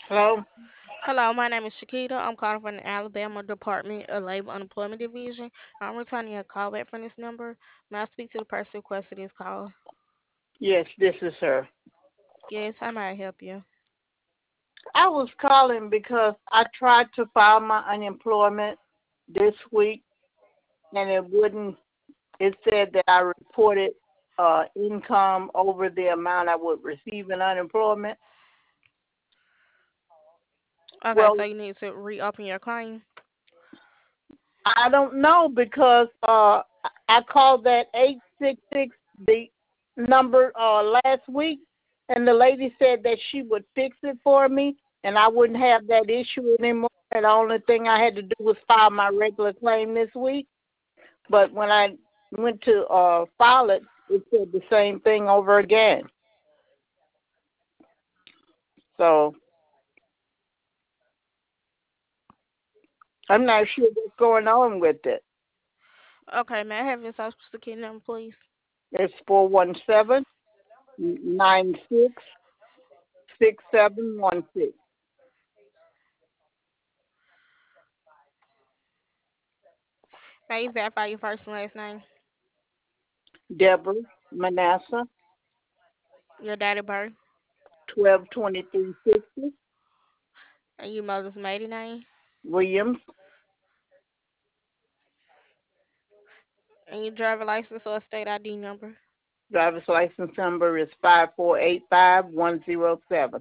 Hello? Hello, my name is Shakita. I'm calling from the Alabama Department of Labor Unemployment Division. I'm returning a call back from this number. May I speak to the person who requested this call? Yes, this is her. Yes, how may I help you? I was calling because I tried to file my unemployment this week and it wouldn't. It said that I reported income over the amount I would receive in unemployment. Okay, Well, so you need to reopen your claim. I don't know because I called that 866 the number last week and the lady said that she would fix it for me and I wouldn't have that issue anymore. And the only thing I had to do was file my regular claim this week. But when I went to file it, it said the same thing over again. So I'm not sure what's going on with it. Okay, may I have your social security number, please? It's 417-966716. May you verify your first and last name, Deborah Manasseh, your date of birth, 122360. and your mother's maiden name, Williams. and your driver license or state ID number. Driver's license number is 5485107.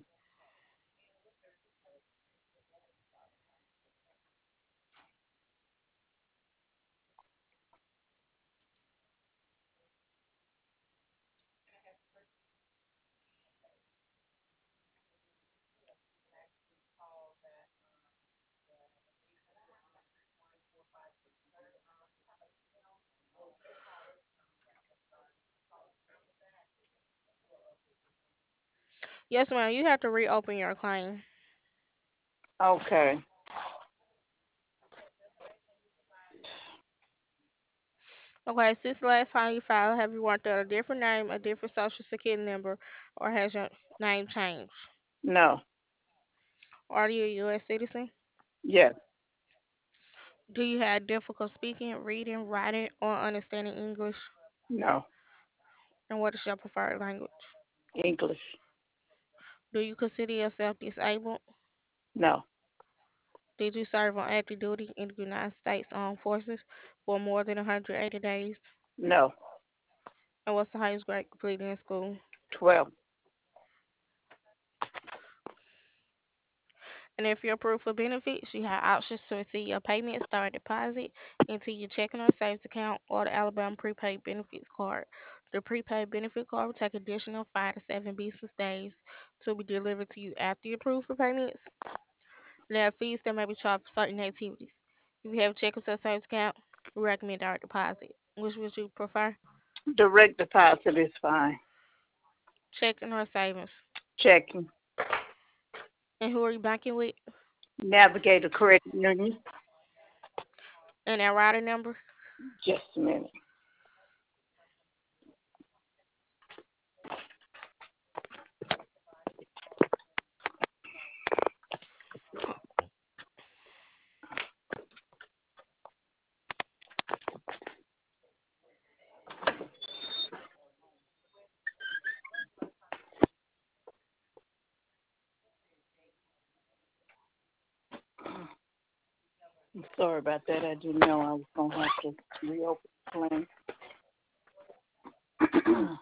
Yes, ma'am, you have to reopen your claim. Okay. Okay, since the last time you filed, have you worked under a different name, a different social security number, or has your name changed? No. Are you a U.S. citizen? Yes. Do you have difficult speaking, reading, writing, or understanding English? No. And what is your preferred language? English. Do you consider yourself disabled? No. Did you serve on active duty in the United States Armed Forces for more than 180 days? No. And what's the highest grade completed in school? 12. And if you're approved for benefits, you have options to receive your payments direct deposit into your checking or savings account or the Alabama prepaid benefits card. The prepaid benefit card will take additional 5 to 7 business days to be delivered to you after you're approved for payments. There are fees that may be charged for certain activities. If you have a checking or savings account, we recommend direct deposit. Which would you prefer? Direct deposit is fine. Checking or savings? Checking. And who are you banking with? Navigator Credit Union. And that routing number? Just a minute. I'm sorry about that. I didn't know I was going to have to reopen the claim.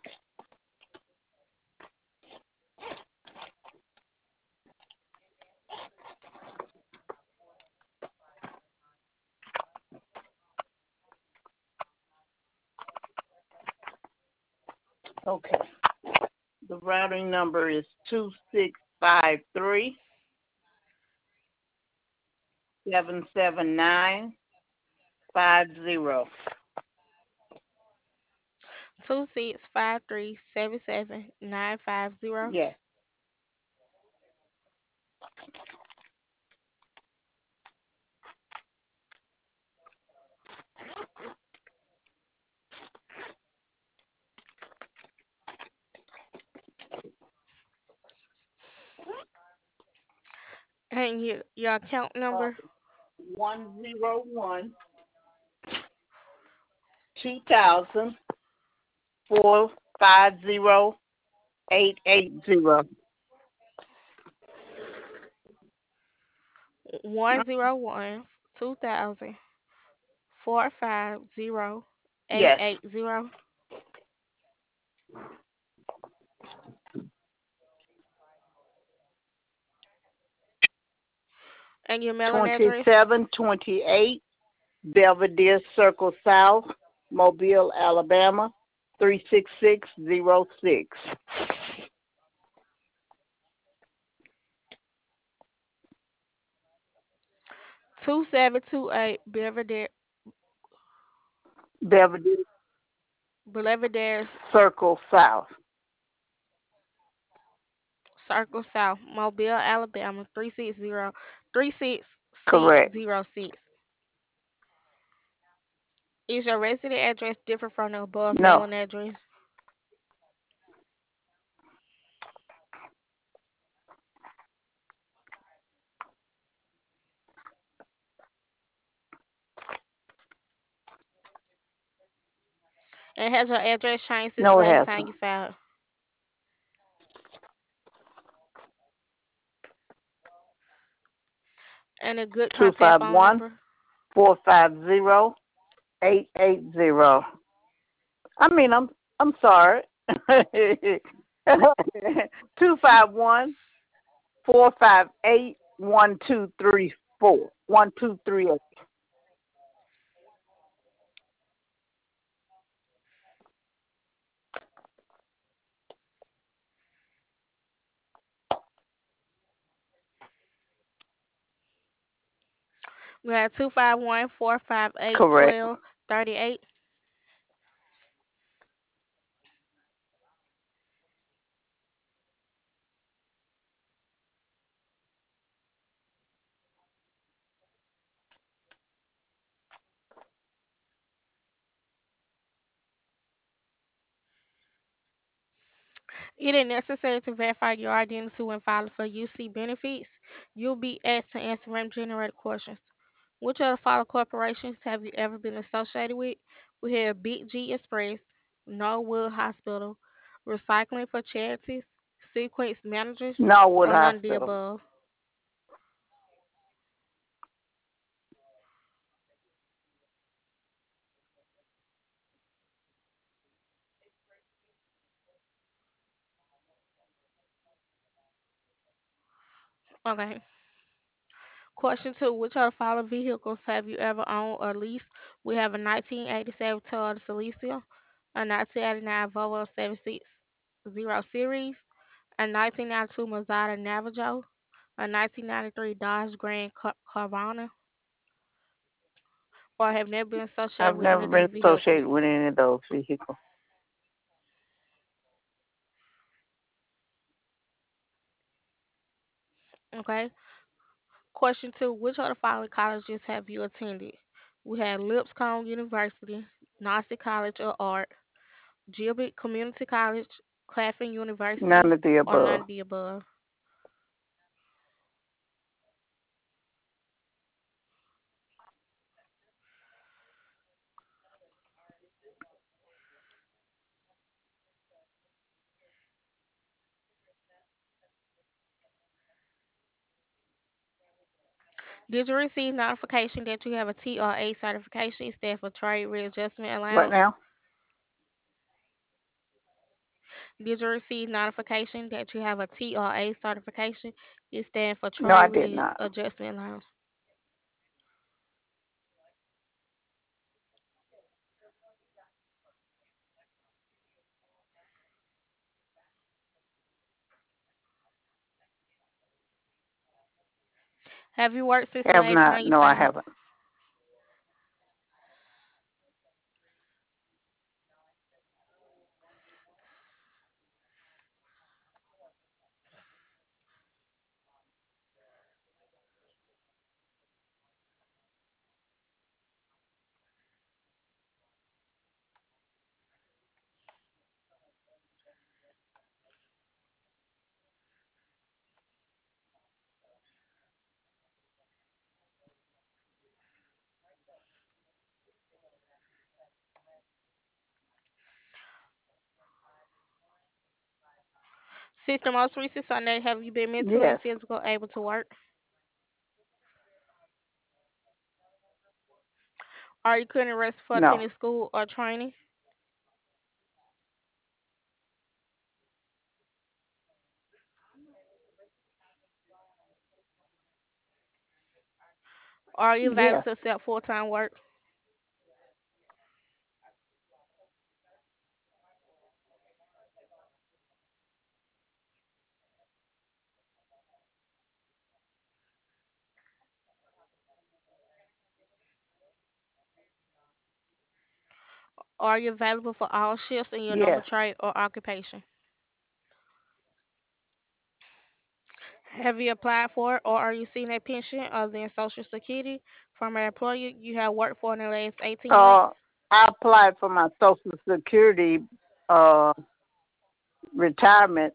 Okay. The routing number is 2653-779-50. 265377 950. Yes. And your account Uh, number? 101-2000-450-880. 101-2000-450-880. Yes. And your mailing address? 2728 Belvedere Circle South, Mobile, Alabama, 36606. 2728 Belvedere Belvedere Circle South. Circle South, Mobile, Alabama, 36606. Correct. Is your resident address different from the above No. mailing address? And has your address changed since the No, it last time hasn't. you filed? And a good Two contact five phone one number? 450-880. I'm sorry. 251-458-1234. 1238. We have 251-458 Correct. 1238. It is necessary to verify your identity when filing for UC benefits. You'll be asked to answer random generated questions. Which of the following corporations have you ever been associated with? We have Big G Express, Norwood Hospital, Recycling for Charities, Sequence Managers, Norwood or none of the Hospital. above. Okay. Question two: which of the following vehicles have you ever owned or leased? We have a 1987 Toyota Celica, a 1989 Volvo 760 Series, a 1992 Mazda Navajo, a 1993 Dodge Carvana, or have never been associated I've with any never of been these vehicles. associated with any of those vehicles. Okay. Question two: which of the following colleges have you attended? We have Lipscomb University, Nassau College of Art, Gilbert Community College, Claflin None University, of the or none above. of the above. Did you receive notification that you have a TRA certification? It stands for Trade Readjustment What Allowance. now? Did you receive notification that you have a TRA certification? It stands for No, Trade I did not. Readjustment Allowance. Have you worked since the Have last not. time you No, I filed? haven't. Since the most recent Sunday, have you been mentally and Yes. physically able to work? Are you currently rest for No. attending school or training? Are you available Yes. to accept full-time work? Are you available for all shifts in your normal Yes. trade or occupation? Have you applied for it or are you seeking a pension other than Social Security from an employer you have worked for in the last 18 months? Uh, I applied for my Social Security uh retirement.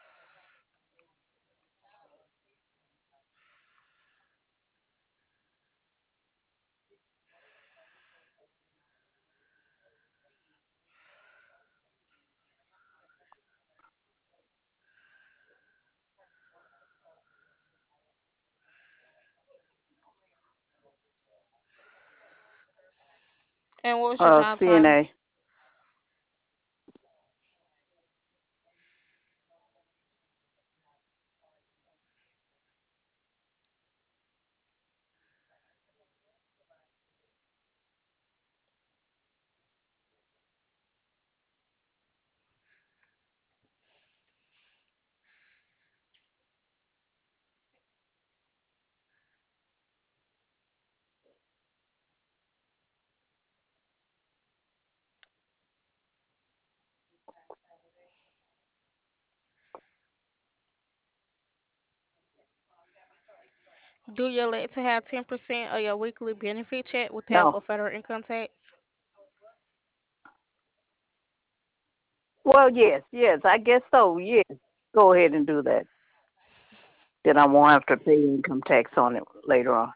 And what was your job title? CNA. Do you elect to have 10% of your weekly benefit check withheld No. for federal income tax? Well, yes, yes, I guess so. Yes. Go ahead and do that. Then I won't have to pay income tax on it later on.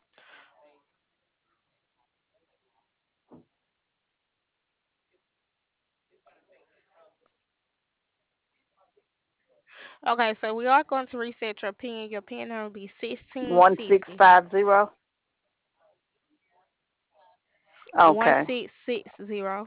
Okay, so we are going to reset your PIN. Your PIN number will be One six 1660. five zero. Okay. 1660.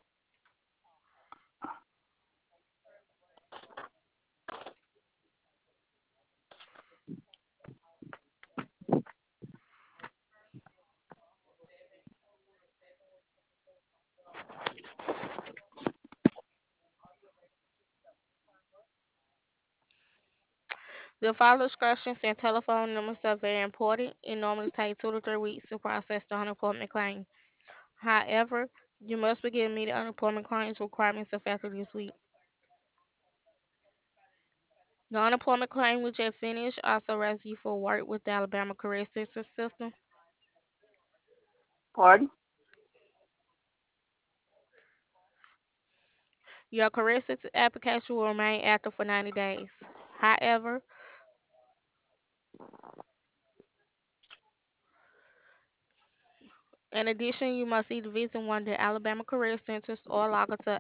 The following instructions and telephone numbers are very important. It normally takes 2 to 3 weeks to process the unemployment claim. However, you must begin immediate unemployment claims requirements effective this week. The unemployment claim we just finished also asks you for work with the Alabama Career Assistance System. Pardon? Your career assistance application will remain active for 90 days. However, in addition, you must either visit one of the Alabama Career Centers or log into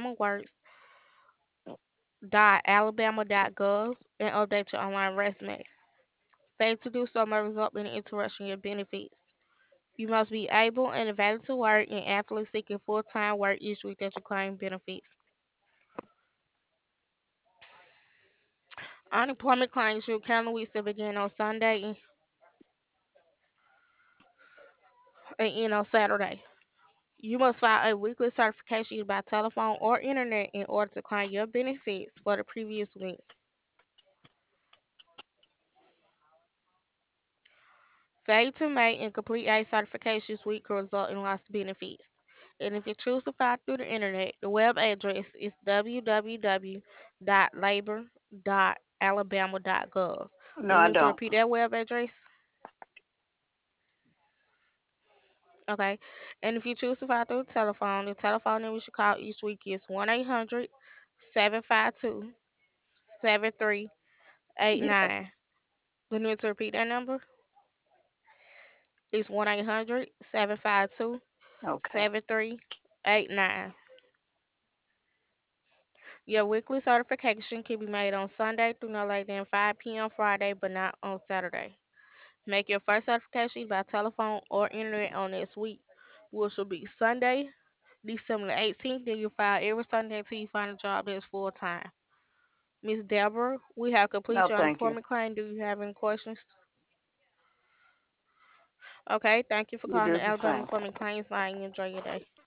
alabamaworks.alabama.gov and update your online resume. Failure to do so may result in interruption of your benefits. You must be able and available to work and actively seeking full-time work each week that you claim benefits. Unemployment claims your calendar weeks to begin on Sunday and end on Saturday. You must file a weekly certification either by telephone or internet in order to claim your benefits for the previous week. Failure to make and complete a certification this week could result in lost benefits. And if you choose to file through the internet, the web address is www.labor.alabama.gov. No, You I need to don't. repeat that web address? Okay. And if you choose to file through the telephone number you should call each week is 1-800-752-7389. Yes. You need to repeat that number? It's 1-800-752-7389. Okay. Your weekly certification can be made on Sunday through no later than 5 p.m. Friday, but not on Saturday. Make your first certification by telephone or internet on next week, which will be Sunday, December the 18th. Then you file every Sunday until you find a job that's full time. Miss Deborah, we have completed No, your thank you. unemployment claim. Do you have any questions? Okay, thank you for You calling do the the Alabama same. Employment Claims Line. Enjoy your day.